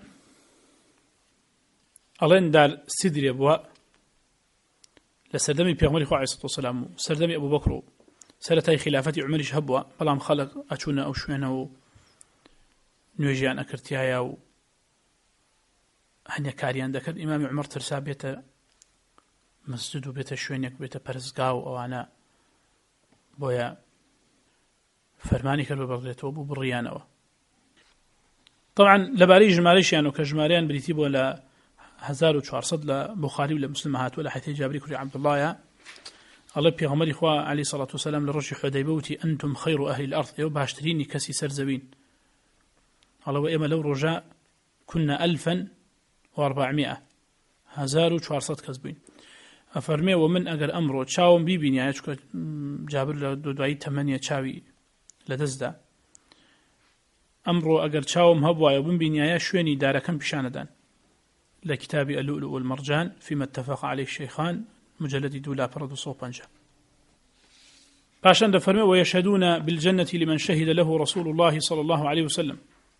ألين دار سدري أبوها لسردمي بيغمري خو عليه الصلاة والسلام سردمي أبو بكر سرتاي خلافة عمر شهبوا بلام خلق أتشونا أو شوينا نوجيان أكرتيايا و هنيا كاريان دكر إمام عمر ترسا بيت مسجد وبيت شوينك بيت برزقاو أو أنا بويا فرماني كرب بغليته وبو بريانو طبعا لباري جماليش يعني كجماليان بريتيبو لا 1400 لبخاري ولا مسلم هات ولا حديث جابر كري عبد الله الله بيغمر إخوة عليه الصلاة والسلام لرجح حديبوتي أنتم خير أهل الأرض يو باشتريني كسي سرزبين الله وإما لو رجاء كنا 1400 1400 كسبين أفرمي ومن أجر أمره تشاوم بيبين يعني شو جابر لدوائي 8 تشاوي لدزدا أمره أجر تشاوم هبوا يوم بينيا شويني دار كم بشاندان لكتاب اللؤلؤ والمرجان فيما اتفق عليه الشيخان مجلد دولا فرد صوبانجا باشان دفرمي ويشهدون بالجنة لمن شهد له رسول الله صلى الله عليه وسلم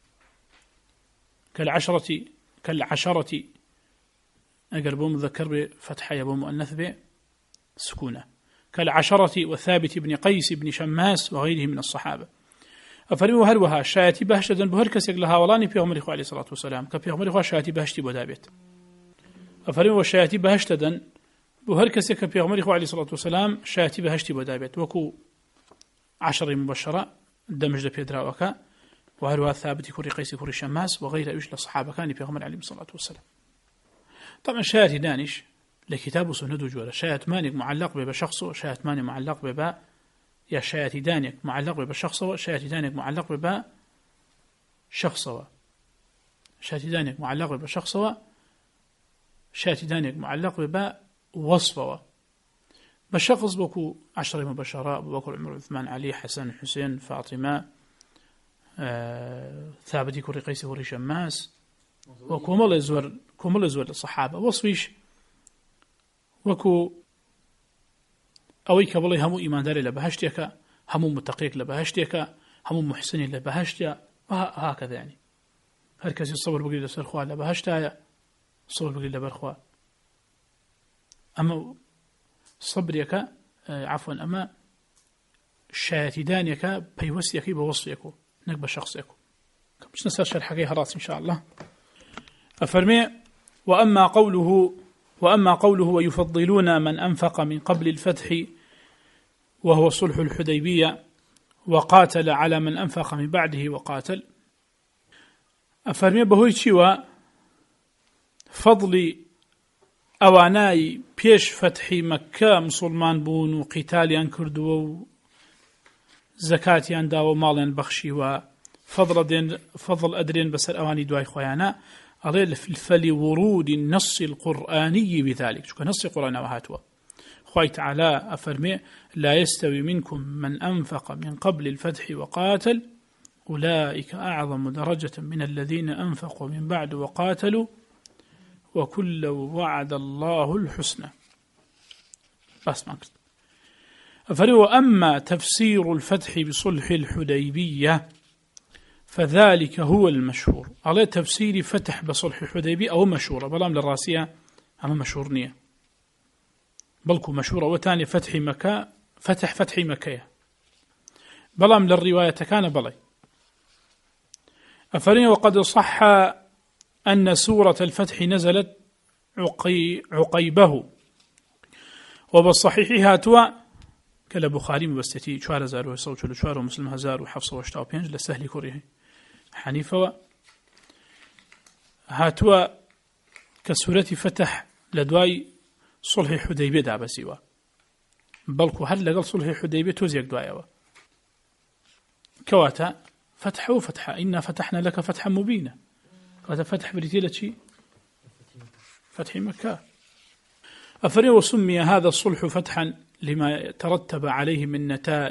كالعشرة أجر بوم ذكر بفتحة يبوم مؤنث بسكونة كالعشرة وثابت بن قيس بن شماس وغيره من الصحابة أفرمي هروها شايتي بهشتدن بهر كسيق لها ولاني بيغمر إخوة عليه الصلاة والسلام كبيغمر إخوة شايتي بهشتي بودابت أفرمي وشايتي بهشتدن بهر كسيق كبيغمر إخوة عليه الصلاة والسلام شايتي بهشتي بودابت وكو 10 مبشرة دمج بيدرا وكا وهروها ثابت كوري قيس كوري شماس وغير أيش لصحابة كان بيغمر عليه الصلاة والسلام طبعا شايتي دانش لكتاب سنة جوالة شايت مانك معلق بشخصه شايت مانك معلق ببا يا شايتي دانك معلق بشخصه شايتي دانك معلق ببا شخصه شايتي دانك معلق بشخصه شايتي دانك معلق ببا وصفه بشخص بكو 10 مبشراء أبو بكر عمر عثمان علي حسن حسين فاطمة ثابت كوري قيس كوري شماس وكمل زور الصحابة وصفيش وكو أوي كبلي همو إيمان داري لبهشتك همو متقيك لبهشتك همو محسنين لبهشتك وهكذا يعني هركز يصور بقي لسرخوا لبهشتايا صور بقي لبرخوا أما صبريك عفوا أما شاتدانيك بيوسيك بوصفيك نقب شخصيك مش نسأل شرحكي هراس إن شاء الله أفرمي وأما قوله ويفضلون من أنفق من قبل الفتح وهو صلح الحديبية وقاتل على من أنفق من بعده وقاتل أفرمي بهوي تشيوا فضل أواناي بيش فتح مكة مسلمان بون وقتاليان كردو زكاتيان داو مالين بخشي وفضل أدرين بسر أواني دواي خويانا فلورود النص القرآني بذلك شو كنص قرآن وهاتوا خوي تعالى أفرمي لا يستوي منكم من أنفق من قبل الفتح وقاتل أولئك أعظم درجة من الذين أنفقوا من بعد وقاتلوا وكل وعد الله الحسنى بس ما قلت أفرمي وأما تفسير الفتح بصلح الحديبية فذلك هو المشهور على تفسير فتح بصلح الحديبية أو مشهورة بلام للراسية أما مشهورنية بلكو مشهورة وتاني فتح مكة فتح مكة بلام للرواية كان بلي أفرين وقد صح أن سورة الفتح نزلت عقيبه وبالصحيح هاتوا كلا بخاري مبستي 4044 ومسلم 1785 لسهل كوريه حنيفة هاتوا كسورة فتح لدواي صلح حديبية دابسيوا بلكو هل لقل صلح حديبية توزيك دوايوا كواتا فتحة إنا فتحنا لك فتحا مبينا كواتا فتح بريتيلة شيء فتح مكة أفري وسمي هذا الصلح فتحا لما ترتب عليه من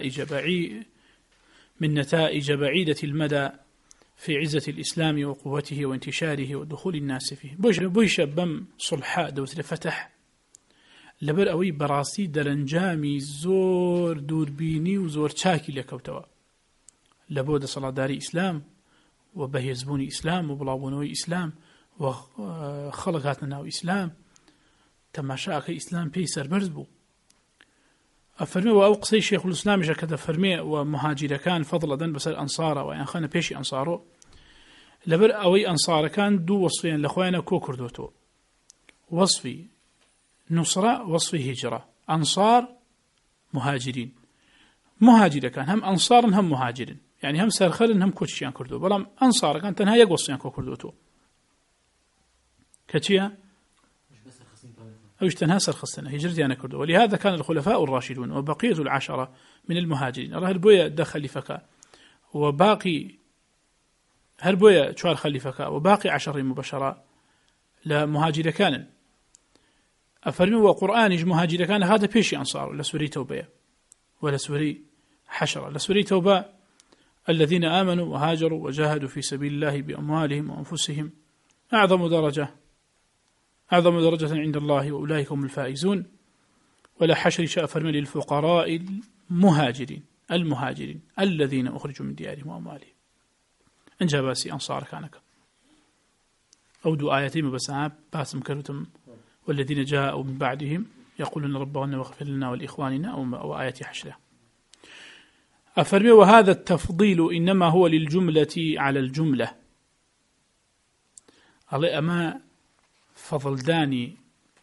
نتائج بعيدة المدى في عزة الإسلام وقوته وانتشاره ودخول الناس فيه بوش بم صلحاء دوت الفتح لبر أوي براسي درنجامي زور دوربيني وزور شاكي لكوتوا لبود صلاة داري إسلام وبهيزبوني إسلام وبلابونوي إسلام وخلقاتنا إسلام تماشاك إسلام بيسر برزبو أفرمي وأوقصي شيخ الإسلام كذا فرمي ومهاجر كان فضلا بس الأنصار وإن خان بيشي أنصاره لبر أوي أنصار كان دو وصفين لأخوانا كو كردوتو وصفي نصرة وصفي هجرة أنصار مهاجرين مهاجر كان هم أنصار هم مهاجرين يعني هم سرخل هم كوتشيان كردو بلام أنصار كان تنها يقوصيان كو كردوتو كتشيا أو تنها سرخصنا هجرتي أنا كردو. ولهذا كان الخلفاء الراشدون وبقية العشرة من المهاجرين الله هربويا دخل فكا وباقي هربويا شوار خليفك وباقي 10 مبشرة لمهاجر كان أفرمي وقرآن مهاجر كان هذا بيشي أنصار لسوري توبة ولا سوري حشرة لسوري توبة الذين آمنوا وهاجروا وجاهدوا في سبيل الله بأموالهم وأنفسهم أعظم درجة عند الله وأولئك هم الفائزون. ولا حشر شاء فرمي للفقراء المهاجرين الذين أخرجوا من ديارهم وأموالهم انجا باسي أنصار كانك أو دو آياتين بسعاب باسم كرتم والذين جاءوا من بعدهم يقولون ربنا واغفر لنا ولإخواننا أو آيات حشرة. أفرمي وهذا التفضيل إنما هو للجملة على الجملة على أما فضل داني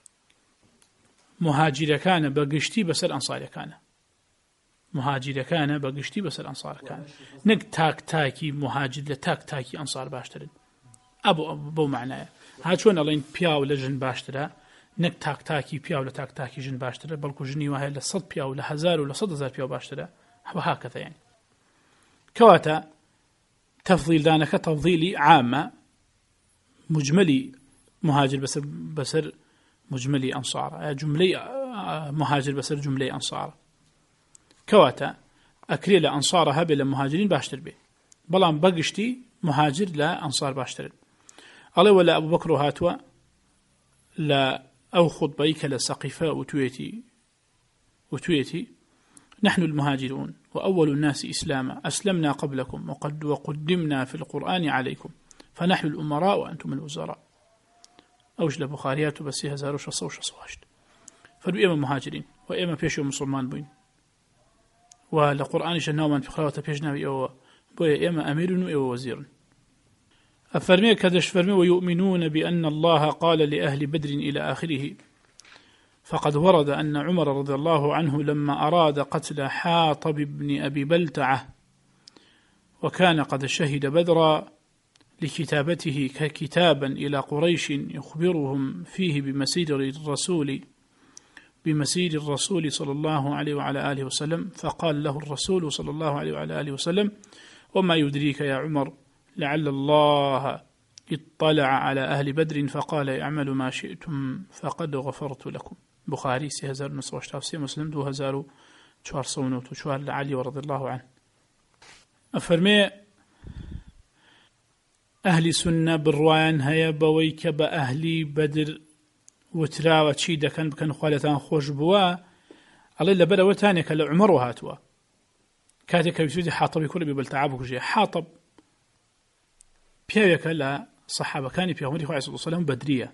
مهاجر كان بقشتي بس الأنصار كان مهاجر كان بقشتي بس الأنصار كان نك تاك تاكي مهاجر لتاك تاكي أنصار باشترين أبو معناه هاد شون الله إن بياو لجن باشترا نك تاك تاكي بياو لتاك تاكي جن باشترا بلكو جني وهي لصد بياو لهزار ولا 100,000 بياو باشترا وهكذا يعني كواتا تفضيل دانك تفضيلي عامة مجملي مهاجر بسر مجملي أنصار جملي مهاجر بسر جملي أنصار كواتا أكريل أنصارها بلا مهاجرين باشتر به بلان بقشتي مهاجر لا أنصار باشتر الله ولا أبو بكر هاتوا لا أو خطبيك لسقفاء وتويتي نحن المهاجرون وأول الناس إسلاما أسلمنا قبلكم وقدمنا في القرآن عليكم فنحن الأمراء وأنتم الوزراء أوجل بخاريات بس 1600 فدو إما مهاجرين وإما بيشو مسلمان بين ولقرآن جناو من في خلاوة بيجناوي أو بويا إما أمير أو وزير. أفرمي كدش فرمي ويؤمنون بأن الله قال لأهل بدر إلى آخره. فقد ورد أن عمر رضي الله عنه لما أراد قتل حاطب بن أبي بلتعة وكان قد شهد بدرا لكتابته ككتابا إلى قريش يخبرهم فيه بمسير الرسول صلى الله عليه وعلى آله وسلم فقال له الرسول صلى الله عليه وعلى آله وسلم وما يدريك يا عمر لعل الله اطلع على أهل بدر فقال اعملوا ما شئتم فقد غفرت لكم. بخاري 3983 مسلم 2494 لعلي ورضي الله عنه. أفرمي أهل سنة بالروان هيا بويك بأهلي بدر وتراوى تشيدا كان بكن خالتان خوش بوا الله إلا بدا وتانيك لعمر وهاتوا كاتك بسودي حاطب يكون ببلتعابك جي حاطب بياويك لا صحابة كان بيغمري خواه صلى الله عليه وسلم بدرية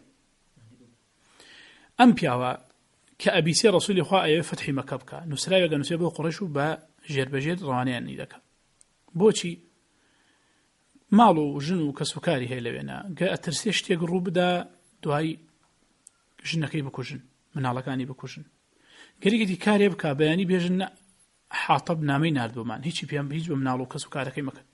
أم بياوى كأبي سير رسول خواه أيوه فتحي مكبكا نسراويك نسيبه قرشو بجير بجير روانيان إذاك بوشي مالو جنو كسوكاري هي لبينا قا ترسيش تيقرو بدا دواي جنكي بكوجن من على كاني بكوجن قريقتي كاري بكا بياني بيجن حاطب نامي ناردو مان هيجي بيان بيج بمنالو كسوكاري كي مكان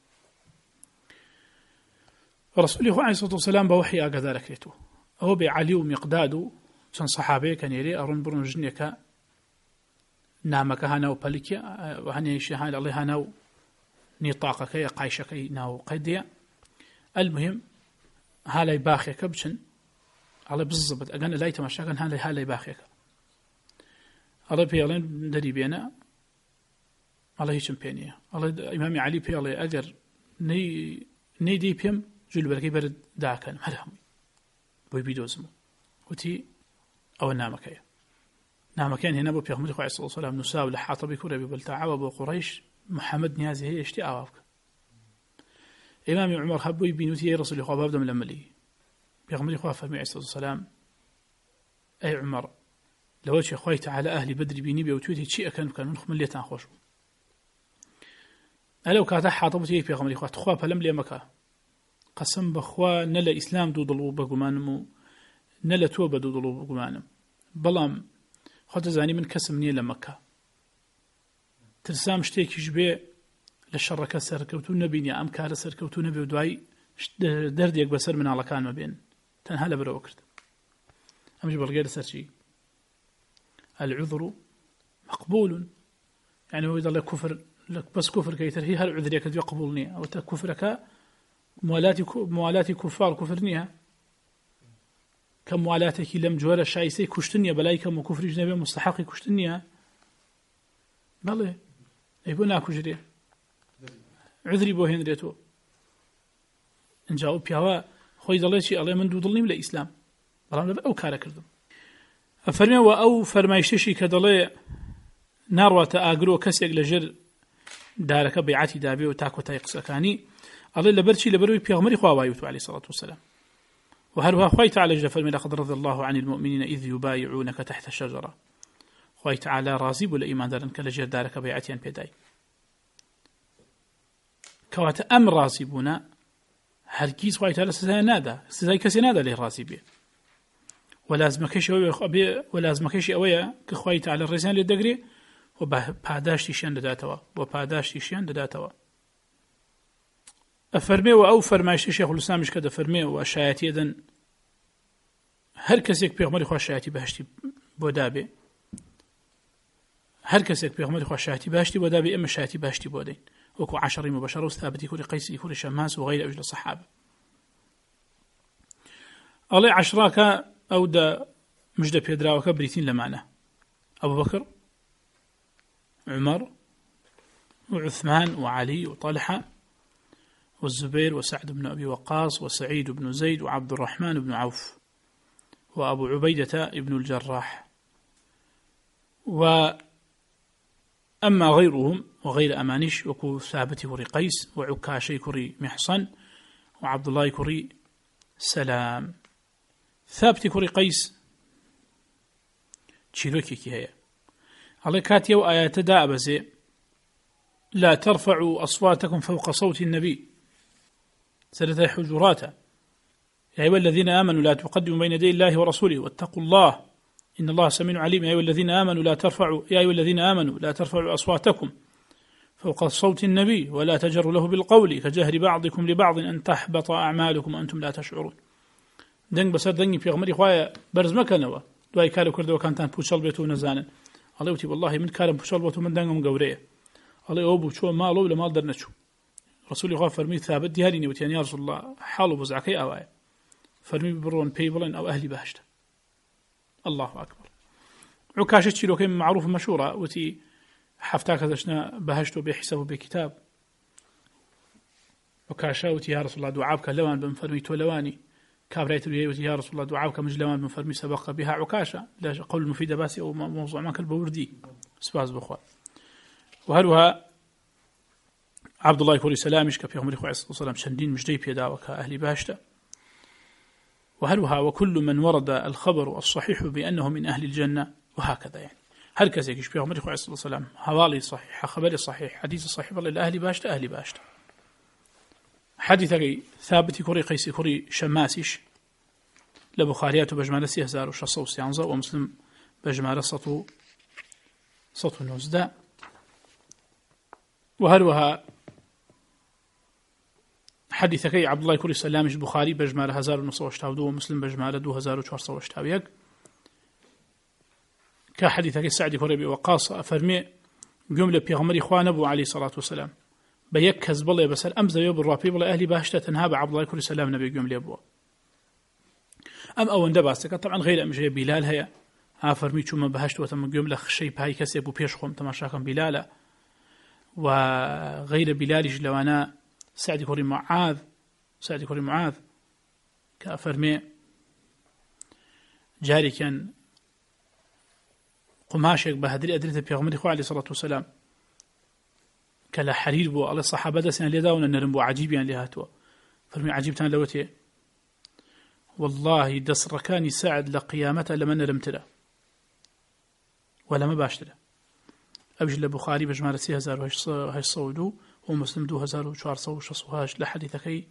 رسول الله عليه الصلاة والسلام بوحي أقدار كريتو هو بعلي ومقدادو كان صحابي كان يري أرون برون جنيكا نامك هاناو باليكيا وهني شهاد الله هاناو نطاقك يا قايشك ناو قيديا المهم هالاي باخيك بشن على بالضبط أجانا لا يتمشى كان هالاي باخيك على بيالين دري بينا على هيشم بينيا على إمام علي بيالي أجر ني دي بيم جل بركي برد داكن مرهم بوي بيدوزمو وتي أو نامكيا نامكيا هنا بو بيغمر خواه صلى الله عليه وسلم نساو لحاطبي كورا ببلتاعة وبو قريش محمد نيازي هي اشتي أوافك إمام عمر حبوي بينوتي رسول الله بابدا من لملي بيغمر خواه فرمي عليه الصلاة والسلام أي عمر لو شي خويت على أهل بدر بيني بيوتوتي شيء كان نخم اللي تنخوش ألو كاتا حاطبتي بيغمر خواه تخواه فلم لي مكا قسم بخوا نلا إسلام دو ضلو بقمانمو نلا توبة دو ضلو بقمانم بلام خود زاني من كسم نية لمكة ترسام شتيك جبي للشركة سركوتو نبيني أم كار سركوتو نبي ودواي درديك بسر من على كان ما بين تنها لبرا وكرت أم جبر غير سرشي العذر مقبول. يعني هو يضل كفر لك بس كفر كيتر هي هالعذر يكد يقبلني أو تكفرك موالاتي كفار كفرنيها كموالاتك لم جوال الشايسي كشتنيا بلايك وكفر جنبي مستحق كشتنيا بله يبون أكجري عذري بوهن ريتو إن جاءوا بيهوا خوي ضليشي الله من دودلني من الإسلام برام أو كارا كردم أفرمي وأو فرمايشتشي كدلي ناروة أجرو كسيق لجر دارك بيعتي دابي وتاكو تايقسكاني الله لبرشي لبروي بيغمري خوايوتو عليه الصلاة والسلام وهروها خوي تعالى جفر من لقد رضي الله عن المؤمنين إذ يبايعونك تحت الشجرة خوي تعالى رازيب الإيمان دارن كلجر دارك بيعتيان بيداي كوات أم رازبونا هرگیز خوای تعالی سزای نادا سزای کسی نادا له رازبی ولازمکش اویا که خوای تعالی رزان له دغری و پاداشتیشان دادتوا و پاداشتیشان دادتوا افرمي و او فرمایش شیخ الاسلام مش کده فرمي و شایتی دن هر کس یک پیغمبر خو شایتی بهشتی بودابه هر کس یک پیغمبر خو شایتی بهشتی بودابه اما شایتی بهشتی بودین وكو 10 مباشرة وثابت يكون قيس يكون شماس وغير أجل الصحابة الله 10 أو دا مجد بيدرا وكبريتين لمعنى أبو بكر عمر وعثمان وعلي وطلحة والزبير وسعد بن أبي وقاص وسعيد بن زيد وعبد الرحمن بن عوف وأبو عبيدة ابن الجراح أما غيرهم وغير أمانش وكو ثابت كري قيس وعكاشي كري محصن وعبد الله كري سلام ثابت كري قيس تشيلوكي كي هي على كاتيا وآيات دابزي لا ترفعوا أصواتكم فوق صوت النبي سلة حجراته يا أيها الذين آمنوا لا تقدموا بين يدي الله ورسوله واتقوا الله إن الله سميع عليم يا أيها الذين آمنوا لا ترفعوا أصواتكم فوق صوت النبي ولا تجروا له بالقول كجهر بعضكم لبعض أن تحبط أعمالكم وأنتم لا تشعرون دنگ بسر دنگی پیغمبری خواه برز مکنوا دوای کارو کرده و کانتان پوچل بیتو نزانن الله وتی والله من کارم پوچل بیتو من دنگم گوره الله او بو چو مالو ولا مال درنچو رسول الله فرمي ثابت ديالي وتي يا رسول الله حالو بزعكي اواي فرمي برون بيبلن او اهلي بهشت الله أكبر عكاشة تشيلوكي معروف مشهورة وتي حفتاك دشنا بهشتو بحسابه بكتاب عكاشة وتي يا رسول الله دعابك لوان بمفرمي تولواني كابريت بيه وتي يا رسول الله دعابك مجلوان بمفرمي سبق بها عكاشة لا قول مفيدة باسي أو موضوع ما كان بوردي سباز بخوات وهلوها عبد الله كوري سلامش كفي عمر خوي صلى الله عليه وسلم شندين مجدي بيدا وكأهل بهشته وهلها وكل من ورد الخبر الصحيح بأنه من أهل الجنة وهكذا يعني هل كذا يشبه عمر خوي صلى الله عليه وسلم حوالي صحيح خبر صحيح حديث صحيح والله الأهل بهشته أهل بهشته حديث ثابت كوري قيس كوري شماسيش لبخاريات بجمال 3611 ومسلم بجمال صوت النزدة وهلوها حديث عبد الله كوري سلامش بخاري بجمال 1982 ومسلم بجمال 2481 كحديث سعد كوري وقاص فرمي جملة بيغمري خوان أبو عليه الصلاة والسلام بيكز بالله بسال أمز يوب الرابي بالله أهلي بهشتة تنهاب عبد الله كوري سلام نبي جملة أبوه أم أو اندباستك طبعا غير أمجي بلال هي فرمي شو ما بهشت وتم جملة خشي بهاي كسي أبو بيشخم تماشاكم بلاله وغير بلال جلوانا سعد كوري معاذ كأفرمي جاري كان قماشك بهدري أدريت بيغمري خو عليه الصلاة والسلام كلا حرير بو على الصحابة دسنا ليداونا نرم بو عجيبيا لهاتوا فرمي عجيبتان لوتي والله دس ركاني ساعد لقيامته لما نرمتله ولا ما باشتله أبجل البخاري بجمال 3000 ومسلم 2468 لحديثكي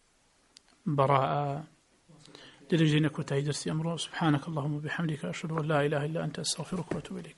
براءة درجينك وتعيد درسي أمره سبحانك اللهم وبحمدك أشهد أن لا إله إلا أنت أستغفرك وأتوب إليك